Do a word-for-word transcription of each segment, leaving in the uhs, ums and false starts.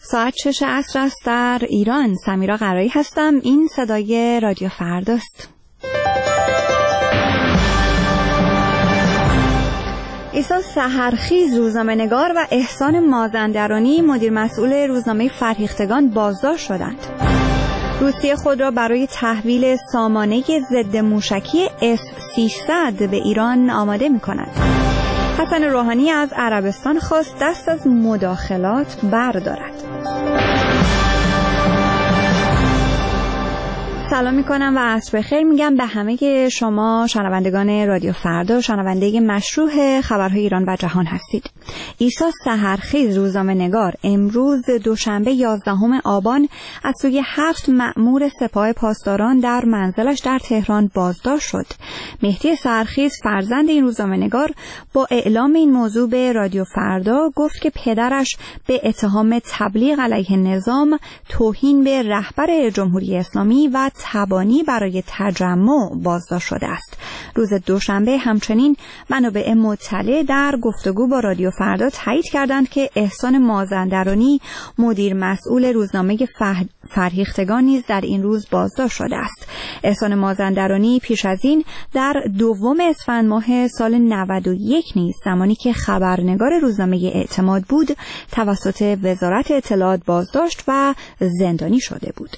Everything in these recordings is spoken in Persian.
ساعت شش عصر است در ایران. سمیرا قرایی هستم. این صدای رادیو فرداست. عیسی سحرخیز روزنامه‌نگار و احسان مازندرانی مدیر مسئول روزنامه فرهیختگان بازداشت شدند. روسیه خود را برای تحویل سامانه ضد موشکی اس سیصد به ایران آماده می‌کند. حسن روحانی از عربستان خواست دست از مداخلات بردارد. سلام میکنم و عصر بخیر میگم به همه شما شنوندگان رادیو فردا، شنونده مشروع خبرهای ایران و جهان هستید. عیسی سحرخیز روزنامه‌نگار امروز دوشنبه یازدهم آبان از سوی هفت مأمور سپاه پاسداران در منزلش در تهران بازداشت شد. مهدی سحرخیز فرزند این روزنامه‌نگار با اعلام این موضوع به رادیو فردا گفت که پدرش به اتهام تبلیغ علیه نظام، توهین به رهبر جمهوری اسلامی و تبانی برای تجمع بازداشت شده است. روز دوشنبه همچنین منابع مطلع در گفتگو با رادیو فردا تایید کردند که احسان مازندرانی مدیر مسئول روزنامه فرهیختگان نیز در این روز بازداشت شده است. احسان مازندرانی پیش از این در دوم اسفند ماه سال نود و یک نیز زمانی که خبرنگار روزنامه اعتماد بود توسط وزارت اطلاعات بازداشت و زندانی شده بود.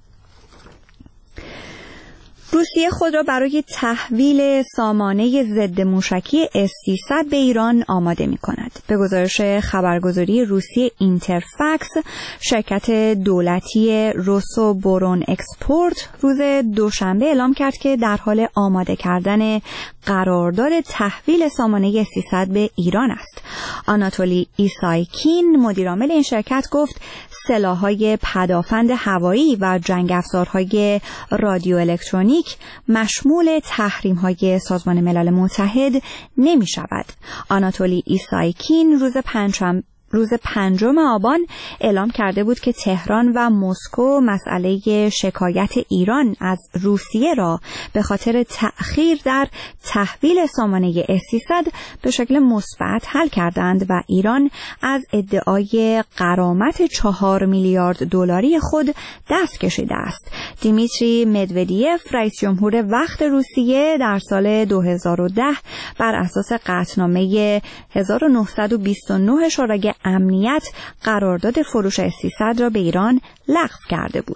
روسیه خود را برای تحویل سامانه ضد موشکی اس سیصد به ایران آماده می کند. به گزارش خبرگزاری روسیه اینترفکس، شرکت دولتی روسو بورون اکسپورت روز دوشنبه اعلام کرد که در حال آماده کردن قرارداد تحویل سامانه اس سیصد به ایران است. آناتولی ایسایکین مدیرعامل این شرکت گفت سلاح‌های پدافند هوایی و جنگ افزارهای رادیو الکترونیک مشمول تحریم‌های سازمان ملل متحد نمی‌شود. آناتولی ایسایکین روز پنجشنبه روز پنجم آبان اعلام کرده بود که تهران و مسکو مسئله شکایت ایران از روسیه را به خاطر تأخیر در تحویل سامانه اس سیصد به شکل مثبت حل کردند و ایران از ادعای غرامت چهار میلیارد دلاری خود دست کشیده است. دیمیتری مدودیف رئیس جمهور وقت روسیه در سال دو هزار و ده بر اساس قطعنامه هزار و نهصد و بیست و نه شورای امنیت قرارداد فروش اس سیصد را به ایران لغو کرده بود.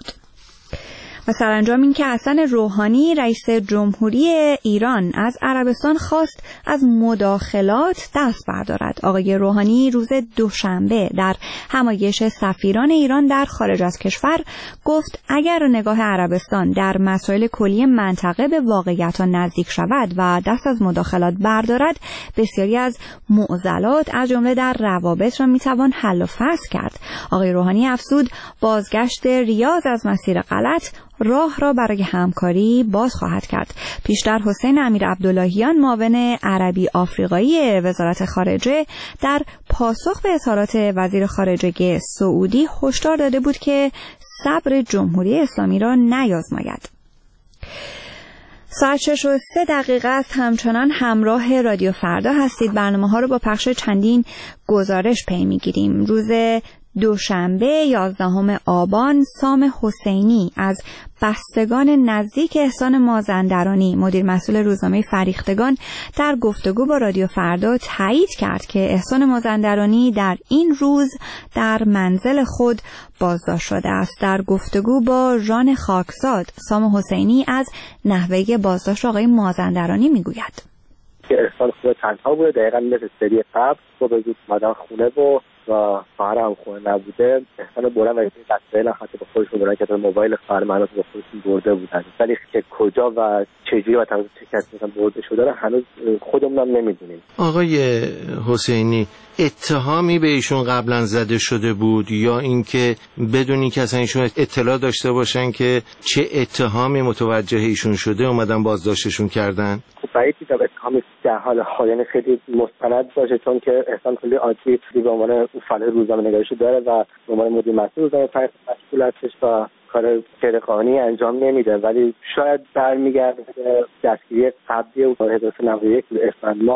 و سرانجام این که حسن روحانی رئیس جمهوری ایران از عربستان خواست از مداخلات دست بردارد. آقای روحانی روز دوشنبه در همایش سفیران ایران در خارج از کشور گفت اگر نگاه عربستان در مسائل کلی منطقه به واقعیت نزدیک شود و دست از مداخلات بردارد، بسیاری از معضلات از جمله در روابط را میتوان حل و فصل کرد. آقای روحانی افزود بازگشت ریاض از مسیر غلط راه را برای همکاری باز خواهد کرد. پیشتر حسین امیر عبداللهیان معاون عربی آفریقایی وزارت خارجه در پاسخ به اظهارات وزیر خارجه سعودی هشدار داده بود که صبر جمهوری اسلامی را نیازماید. ساعت شش و سه دقیقه است. همچنان همراه رادیو فردا هستید. برنامه ها رو با پخش چندین گزارش پی میگیریم. روز دوشنبه یازدهم آبان سام حسینی از بستگان نزدیک احسان مازندرانی مدیر مسئول روزنامه فرهیختگان در گفتگو با رادیو فردا تایید کرد که احسان مازندرانی در این روز در منزل خود بازداشت شده است. در گفتگو با ژان خاکزاد سام حسینی از نحوه بازداشت آقای مازندرانی میگوید که احسان خود تنها بوده، دقیقا مثل سری قبل صبح زود اومدن خونه و و خواهر هم خونه نبوده. احسان بردن و وسایل حتی با خودشون بردن که موبایل خواهر من رو با خودشون برده بودن، ولی که کجا و چجوری و توسط چه کسی مثلا برده شده رو هنوز خودمون هم نمیدونیم. آقای حسینی اتهامی به ایشون قبلا زده شده بود یا اینکه بدون اینکه اصلا ایشون اطلاع داشته باشن که چه اتهامی متوجه ایشون شده اومدن بازداشتشون کردن؟ بعید می‌دونم اتهامی در حال حال یعنی خیلی مستند باشه، چون که احسان خیلی عادی به عنوان فعال روزنامه‌نگاری داره و به عنوان مدیر مسئول روزنامه مسئول هستش و کار غیرقانونی انجام نمیده، ولی شاید برمیگرده به دستگیری قبلی و هزار و نهصد و نود و یک اسفند ماه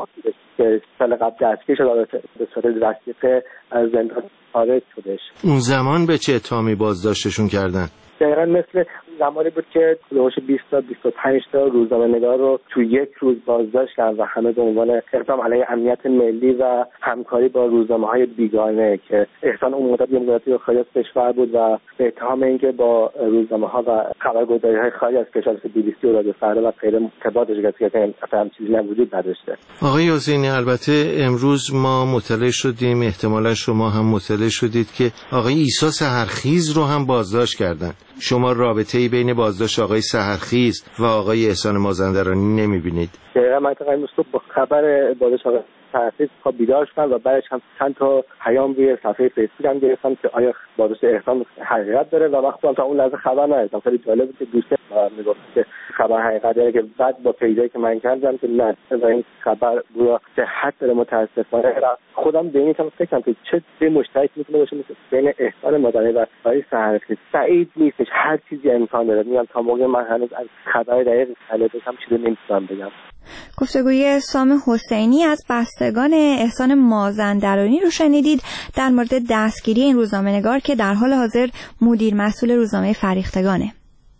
که سال قبل دستگیر شد به صورت رسیقه از زندان خارج شدش. اون زمان به چه اتهامی بازداشتشون کردن؟ دقیقا مثل زمانی بود که حدود بیست تا بیست و پنج تا روزنامه‌نگار رو تو یک روز بازداشت کردن و همه به عنوان اقدام علیه امنیت ملی و همکاری با روزنامه‌های بیگانه که احسان اون مدت یه مدتی خارج از کشور بود و به اتهام اینکه با روزنامه‌ها و خبرگزاری‌های خارج از کشور مثل بی بی سی و رادیو فردا و غیره ارتباطش گرفته که اصلا چیزی وجود نداشته. آقای حسینی، البته امروز ما مطلع شدیم، احتمالا شما هم مطلع شدید که آقای عیسی سحرخیز رو هم بازداشت کردن. شما رابطه‌ای بین بازداشت آقای سحرخیز و آقای احسان مازندرانی نمی‌بینید؟ دقیقاً من تقریبا صبح با خبر بازداشت آقای سحرخیز خواب بیدار شدم و بعدش هم چند تا پیام روی صفحه فیسبوک هم گرفتم که آیا بازداشت احسان حقیقت داره و من خودم تا اون لحظه خبر نداشتم. خیلی جالب بود که دوستم میگفت که خبر حقیقت داره که بعد با پیدایی که من کردم که نه و این خبر رو صحت داره. متاسفانه خودم به این فکر کردم که چه چه مشترک میتونه باشه بین احسان مازندرانی و آقای سحرخیز. سعید نیستش، هر چیزی امکان داره. میگم تا موقع من هنوز از خبر دقیق اطلاعاتش هم چیزی نمیتونم بگم. گفتگوی سام حسینی از بستگان احسان مازندرانی رو شنیدید در مورد دستگیری این روزنامه‌نگار که در حال حاضر مدیر مسئول روزنامه فریختگانه.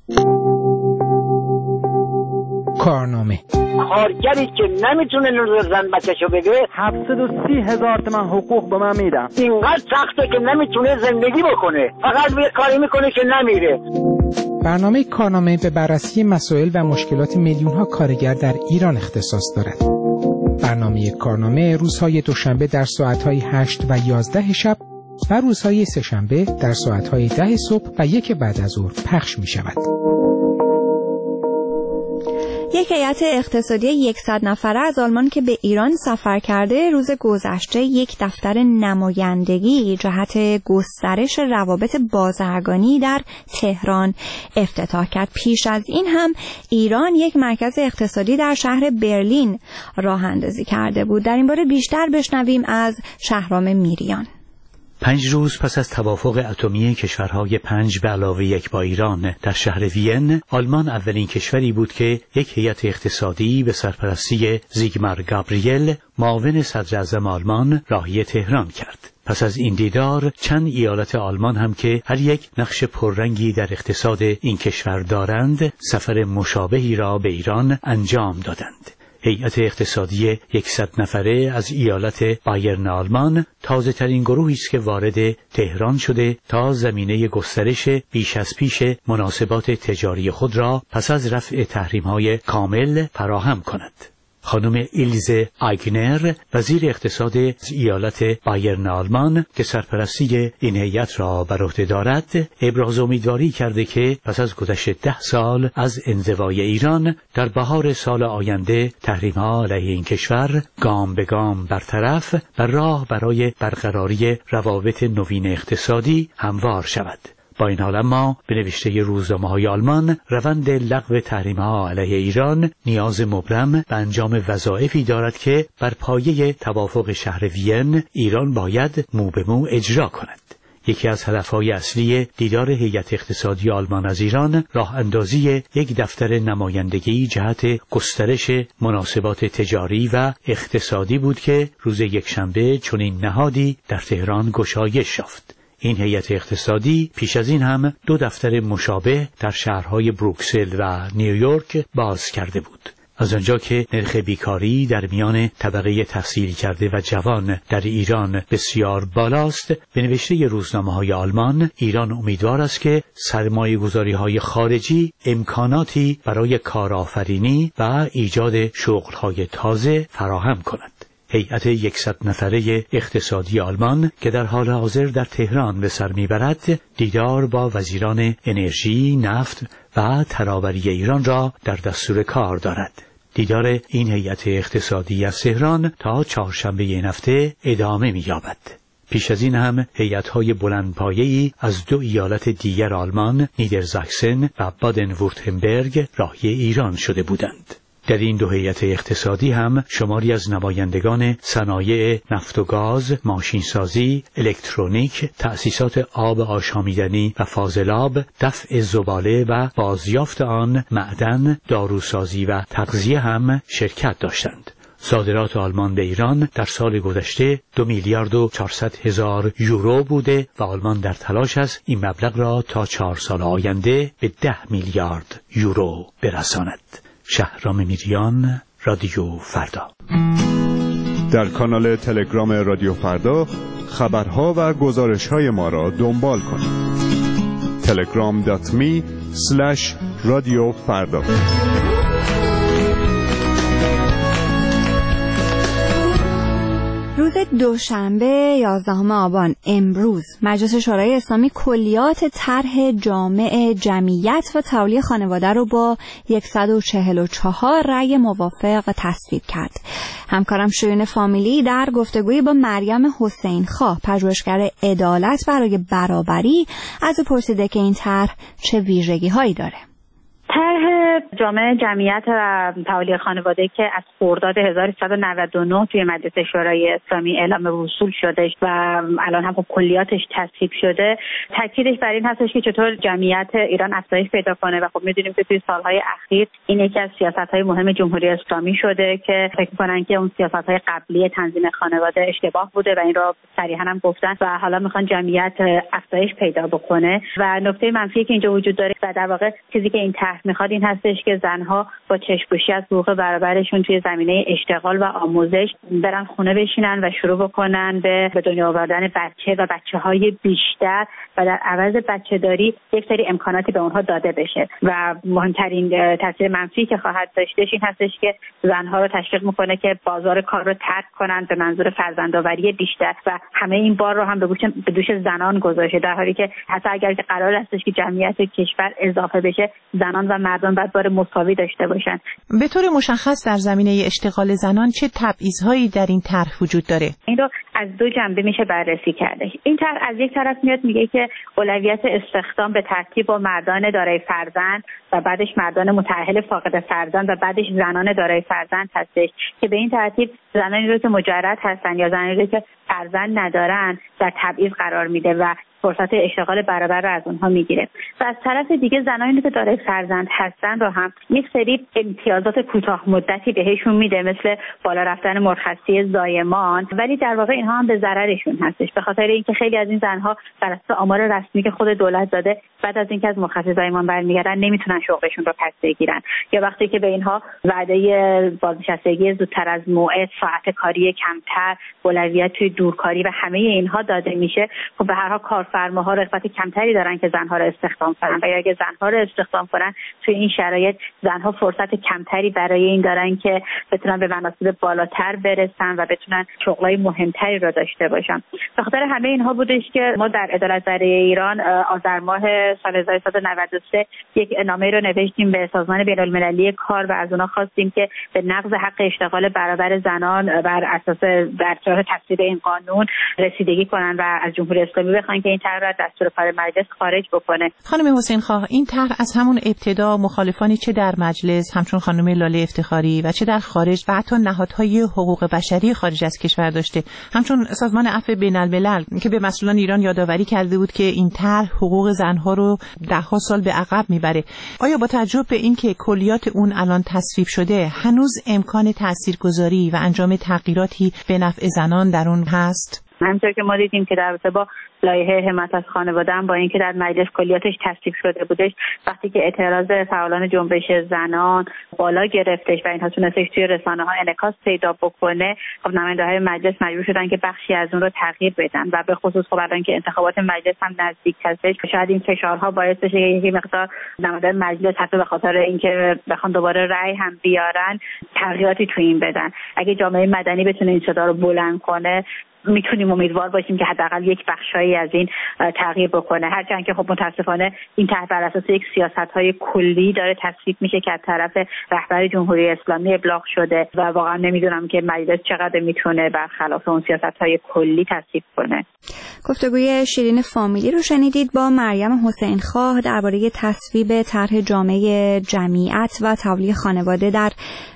کارنامه کارگری که نمیتونه نور زن بچه‌شو بگیره هفتصد و سی هزار تومان حقوق به من میدم. اینقدر سخته که نمیتونه زندگی بکنه، فقط یه کاری میکنه که نمیره. برنامه کارنامه به بررسی مسائل و مشکلات میلیون‌ها کارگر در ایران اختصاص دارد. برنامه کارنامه روزهای دوشنبه در ساعت‌های هشت و یازده شب و روزهای سه‌شنبه در ساعت‌های ده صبح و یک بعد از ظهر پخش می‌شود. یک هیئت اقتصادی صد نفره از آلمان که به ایران سفر کرده روز گذشته یک دفتر نمایندگی جهت گسترش روابط بازرگانی در تهران افتتاح کرد. پیش از این هم ایران یک مرکز اقتصادی در شهر برلین راه اندازی کرده بود. در این باره بیشتر بشنویم از شهرام میریان. پنج روز پس از توافق اتمی کشورهای پنج به علاوه یک با ایران در شهر وین، آلمان اولین کشوری بود که یک هیئت اقتصادی به سرپرستی زیگمار گابریل، معاون صدر اعظم آلمان، راهی تهران کرد. پس از این دیدار چند ایالت آلمان هم که هر یک نقش پررنگی در اقتصاد این کشور دارند، سفر مشابهی را به ایران انجام دادند. هیئت اقتصادی صد نفره از ایالت بایرن آلمان تازه ترین گروهی است که وارد تهران شده تا زمینه گسترش بیش از پیش مناسبات تجاری خود را پس از رفع تحریم‌های کامل فراهم کند. خانم ایلزه آیگنر، وزیر اقتصاد ایالت بایرن آلمان که سرپرستی این هیئت را بر عهده دارد، ابراز امیدواری کرده که پس از گذشت ده سال از انزوای ایران در بهار سال آینده تحریم‌ها علیه این کشور گام به گام برطرف و راه برای برقراری روابط نوین اقتصادی هموار شود. با این حال اما به نوشته روزنامه‌های آلمان، روند لغو تحریم‌ها علیه ایران نیاز مبرم به انجام وظایفی دارد که بر پایه توافق شهر وین ایران باید مو به مو اجرا کند. یکی از هدفهای اصلی دیدار هیئت اقتصادی آلمان از ایران راه اندازی یک دفتر نمایندگی جهت گسترش مناسبات تجاری و اقتصادی بود که روز یکشنبه چنین نهادی در تهران گشایش یافت. این هیئت اقتصادی پیش از این هم دو دفتر مشابه در شهرهای بروکسل و نیویورک باز کرده بود. از آنجا که نرخ بیکاری در میان طبقه تحصیل کرده و جوان در ایران بسیار بالاست، به نوشته روزنامه‌های آلمان، ایران امیدوار است که سرمایه‌گذاری‌های خارجی امکاناتی برای کارآفرینی و ایجاد شغل‌های تازه فراهم کند. هیئت صد نفره اقتصادی آلمان که در حال حاضر در تهران به سر میبرد، دیدار با وزیران انرژی، نفت و ترابری ایران را در دستور کار دارد. دیدار این هیئت اقتصادی از تهران تا چهارشنبه این هفته ادامه می‌یابد. پیش از این هم هیئت‌های بلندپایه‌ای از دو ایالت دیگر آلمان، نیدرزاکسن و بادن وورتمبرگ، راهی ایران شده بودند. در این دو هیئت اقتصادی هم شماری از نمایندگان صنایع نفت و گاز، ماشینسازی، الکترونیک، تأسیسات آب آشامیدنی و فاضلاب، دفع زباله و بازیافت آن، معدن، داروسازی و تغذیه هم شرکت داشتند. صادرات آلمان به ایران در سال گذشته دو میلیارد و چهارصد هزار یورو بوده و آلمان در تلاش است این مبلغ را تا چهار سال آینده به ده میلیارد یورو برساند. شهرام میریان، رادیو فردا. در کانال تلگرام رادیو فردا خبرها و گزارش‌های ما را دنبال کنید. تلگرام دات می اسلش رادیو فردا. روز دوشنبه یازدهم آبان امروز مجلس شورای اسلامی کلیات طرح جامع جمعیت و تولی خانواده رو با صد و چهل و چهار رأی موافق تصویب کرد. همکارم شیرین فامیلی در گفتگویی با مریم حسین خواه، پژوهشگر عدالت برای برابری، از او پرسیده که این طرح چه ویژگی‌هایی داره. طرح جامع جمعیت و تولی خانواده که از خرداد هزار و سیصد و نود و نه توی مجلس شورای اسلامی اعلام وصول شده و الان هم کلیاتش تصویب شده، تاکیدش بر این هستش که چطور جمعیت ایران افزایش پیدا کنه و خب می‌دونیم که توی سالهای اخیر این یکی از سیاست‌های مهم جمهوری اسلامی شده که فکر می‌کنن که اون سیاست‌های قبلی تنظیم خانواده اشتباه بوده و این رو صریحاً هم گفتن و حالا می‌خوان جمعیت افزایش پیدا بکنه. و نکته منفی که اینجا وجود داره و در واقع چیزی که این طرح میخواد این هستش که زنها با چشم‌پوشی از حقوق برابرشون توی زمینه اشتغال و آموزش برن خونه بشینن و شروع بکنن به به دنیا آوردن بچه و بچه‌های بیشتر و در عوض بچه‌داری یک سری امکاناتی به اونها داده بشه. و مهمترین تاثیر منفی که خواهد داشتش این هستش که زنها رو تشویق میکنه که بازار کار رو ترک کنن به منظور فرزندآوری بیشتر و همه این بار رو هم به دوش زنان گذاشته، در حالی که حتی اگر که قرار هستش که جمعیت کشور اضافه بشه، زنان و مردان باید بار مساوی داشته باشن. به طور مشخص در زمینه اشتغال زنان چه تبعیض‌هایی در این طرح وجود داره؟ این رو از دو جنبه میشه بررسی کرده. این طرح از یک طرف میاد میگه که اولویت استخدام به ترتیب با مردان دارای فرزند و بعدش مردان متأهل فاقد فرزند و بعدش زنان دارای فرزند هستش که به این ترتیب زنانی رو که مجرد هستن یا زنانی رو که فرزند ندارن در تبعیض قرار میده و فرصت اشتغال برابر رو از اونها میگیره. و از طرف دیگه زنانی که دارای فرزند هستن رو هم یک سری امتیازات کوتاه مدتی بهشون میده، مثل بالا رفتن مرخصی زایمان، ولی در واقع اینها هم به ضررشون هستش، به خاطر اینکه خیلی از این زنها بر اساس آمار رسمی که خود دولت داده بعد از اینکه از مرخصی زایمان برمیگردن نمیتونن شغلشون رو پس بگیرن، یا وقتی که به اینها وعده بازنشستگی زودتر از موعد، ساعت کاری کمتر، اولویت توی دورکاری و همه اینها داده میشه، خب به هر حال کارفرماها رغبت کمتری دارن که زنها رو استخدام کنن و اگه زنها رو استخدام کنن توی این شرایط زنها فرصت کمتری برای این دارن که بتونن به مناصب بالاتر برسن و بتونن شغلای مهمتری رو داشته باشن. به خاطر همه اینها بودش که ما در عدالت برای ایران آذر ماه سال هزار و سیصد و نود و سه یک نامه رو نوشتیم به سازمان بین‌المللی کار و از اونها خواستیم که به نقض حق اشتغال برابر زنان بر اساس در راه تصویب این قانون رسیدگی کنن و از جمهوری اسلامی بخوان که این طرح را از دستور کار مجلس خارج بکنه. خانم حسین خواه، این طرح از همون ابتدا مخالفانی چه در مجلس همچون خانم لاله افتخاری و چه در خارج و حتی نهادهای حقوق بشری خارج از کشور داشته، همچون سازمان عفو بین‌الملل که به مسئولان ایران یادآوری کرده بود که این طرح حقوق زنها رو ده‌ها سال به عقب میبره. آیا با توجه به اینکه کلیات اون الان تصویب شده هنوز امکان تاثیرگذاری و انجام تغییراتی به نفع زنان در اون هست؟ همونطور که ما دیدیم که در رابطه با لایحه حمایت از خانواده هم با اینکه در مجلس کلیاتش تصویب شده بودش، وقتی که اعتراض فعالان جنبش زنان بالا گرفتش و اینها تونستش توی رسانه‌ها انعکاس پیدا بکنه، خب نماینده‌های مجلس مجبور شدن که بخشی از اون رو تغییر بدن و به خصوص خب الان که انتخابات مجلس هم نزدیک هستش، شاید این فشارها باعث بشه که یک مقدار نماینده‌های مجلس حتی به خاطر اینکه بخوان دوباره رأی هم بیارن تغییراتی توی این بدن. اگه جامعه مدنی بتونه این صدا رو بلند کنه میتونیم امیدوار باشیم که حداقل یک بخشایی از این تغییر بکنه، هرچند که خب متاسفانه این طرح بر اساس یک سیاست‌های کلی داره تصویب میشه که از طرف رهبر جمهوری اسلامی ابلاغ شده و واقعا نمیدونم که مجلس چقدر میتونه برخلاف اون سیاست‌های کلی تصویب کنه. گفتگوی شیرین فامیلی رو شنیدید با مریم حسین خواه درباره تصویب طرح جامع جمعیت و تولی خانواده در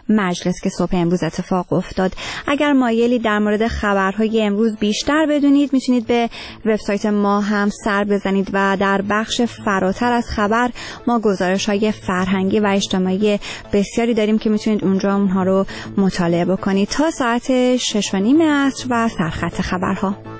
مجلس که صبح امروز اتفاق افتاد. اگر مایلی در مورد خبرهای امروز بیشتر بدونید میتونید به وبسایت ما هم سر بزنید و در بخش فراتر از خبر ما گزارش‌های فرهنگی و اجتماعی بسیاری داریم که میتونید اونجا اونها رو مطالعه بکنید. تا ساعت شش و نیم عصر و سرخط خبرها.